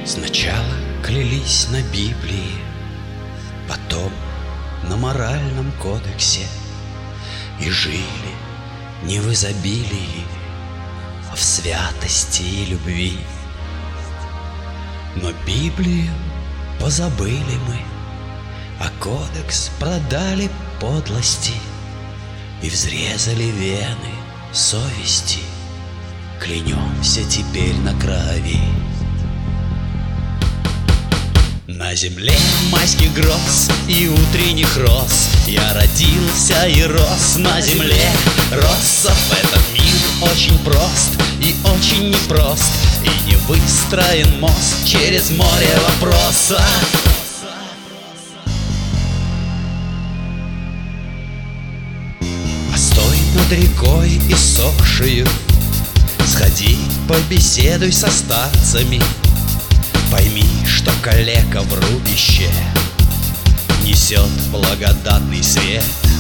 Сначала клялись на Библии, потом на моральном кодексе, и жили не в изобилии, а в святости и любви. Но Библию позабыли мы, а кодекс продали подлости и взрезали вены совести. Клянемся теперь на крови. На земле майских гроз и утренних роз я родился и рос на земле россов. Этот мир очень прост и очень непрост, и не выстроен мост через море вопроса. Постой над рекой иссохшую, сходи, побеседуй со старцами. Пойми, что калека в рубище несет благодатный свет,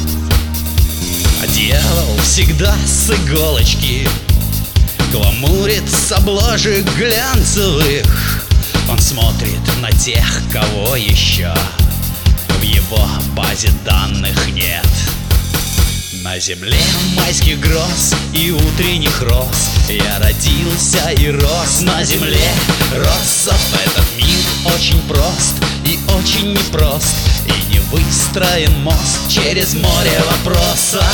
а дьявол всегда с иголочки гламурит с обложек глянцевых. Он смотрит на тех, кого еще в его базе данных нет. На земле майских гроз и утренних роз я родился и рос на земле россов. Этот мир очень прост и очень непрост, и не выстроен мост через море вопроса.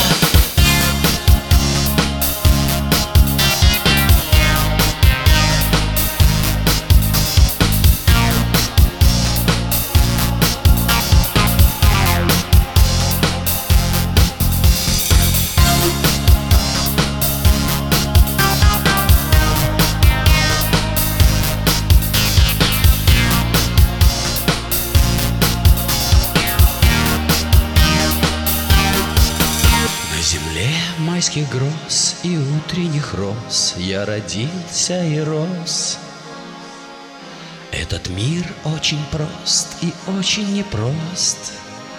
На земле майских гроз и утренних роз я родился и рос. Этот мир очень прост и очень непрост.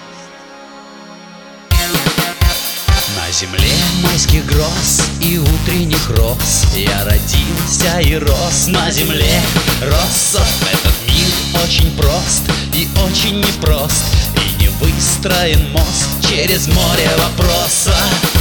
На земле майских гроз и утренних роз я родился и рос на земле россов. Этот мир очень прост и очень непрост, и не выстроен мост через море вопроса.